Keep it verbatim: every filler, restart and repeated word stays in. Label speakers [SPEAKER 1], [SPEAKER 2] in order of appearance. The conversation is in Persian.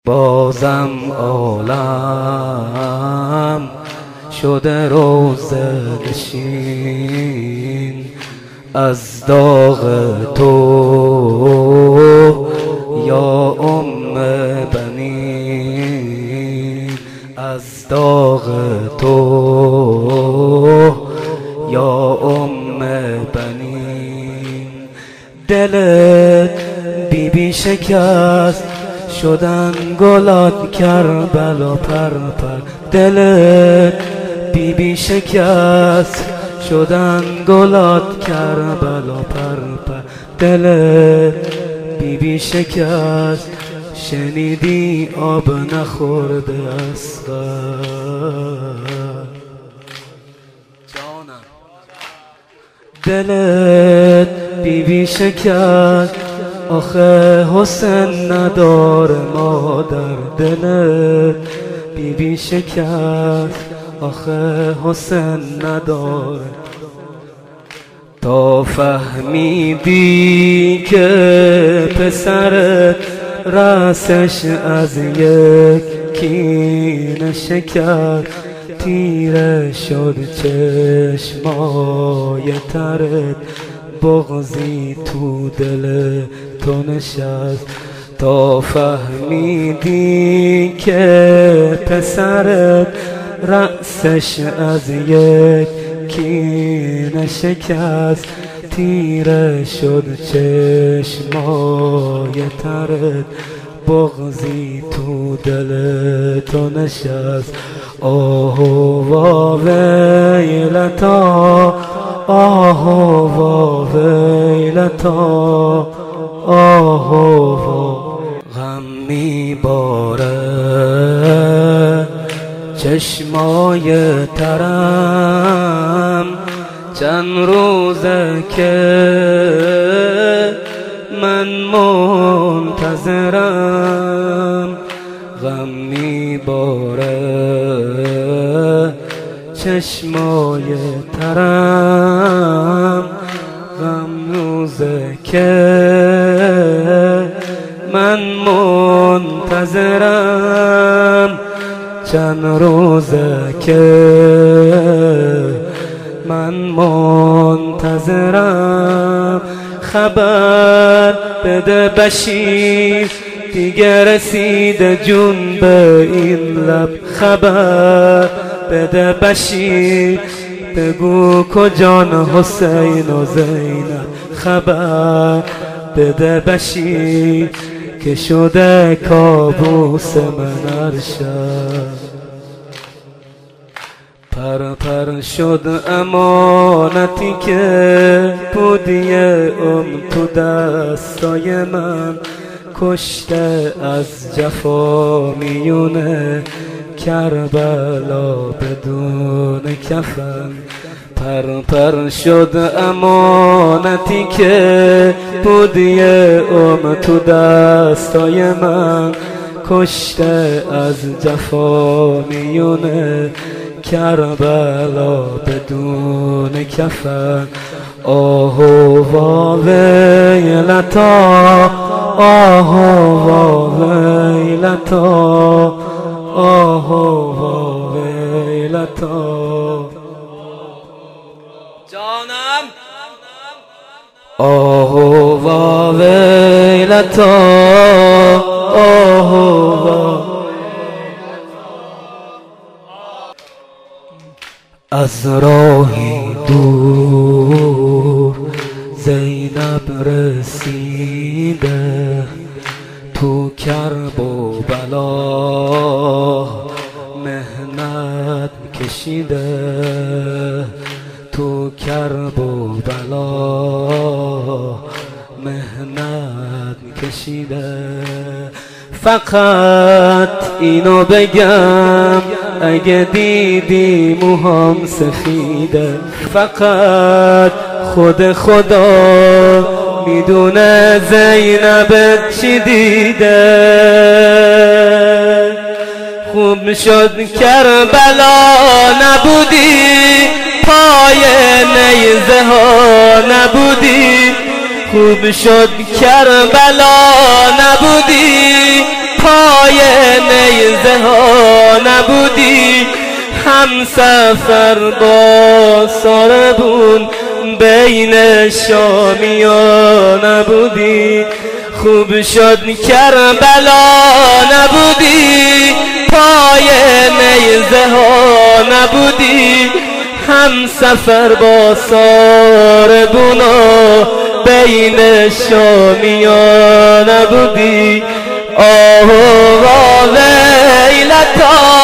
[SPEAKER 1] بازم عالم شده روزه نشین از داغ تو یا ام بنین، از داغ تو یا ام بنین. دلت بی بی شکست شدن گلات کربلا پر پر، دلت بی بی شکست شدن گلات کربلا پر پر، دلت بی بی شکست شنیدی آب نخورده اصغر. دلت بی بی شکست آخه حسن نداره مادر، دلت بی بی شکست آخه حسن نداره. تا فهمیدی که پسرت راسش از یک کینه شکر، تیره شد چشمای ترت، بغضی تو دل تو نشست. تا فهمیدی که پسرت رأسش از یک کینه شکست، تیره شد چشمای ترت، بغضی تو دل تو نشست. آه وا ویلتا، آه وا ویلتا، آه وا. غم میباره چشمای ترم، چند روزه که من منتظرم. غم میباره چشمای ترم، غم روزه که من منتظرم. چند روزه که من منتظرم. خبر بده بشیر دیگه رسیده جون به این لب، خبر بده بشیر بگو کجان حسین و زینب. خبر بده بشیر که شده کابوس من ارشد. پر پر شد امانتی که بودی ام تو دستای من، کشته از جفا میونه کربلا بدون کفن. پر پر شد امانتی که بودی ام تو دستای من، کشته از جفا میونه کربلا بدون کفن. آه وا ویلتا، آه وا ویلتا، آه وا ویلتا. جانم آه وا ویلتا، آه وا. از راهی دور زینب رسیده، تو کرب و بلا مهنت کشیده، تو کرب و بلا مهنت کشیده. فقط اینو بگم اگه دیدی موهام سفیده، فقط خود خدا میدونه زینب چی دیده. خوب شد کربلا نبودی، پای نیزه ها نبودی، خوب شد کربلا نبودی، پای نیزه ها نبودی، هم سفر با ساربون بین شامیا نبودی. خوب شد کربلا نبودی، پای نیزه ها نبودی، هم سفر با ساربونا بین شامیا نبودی. آه و ویلتا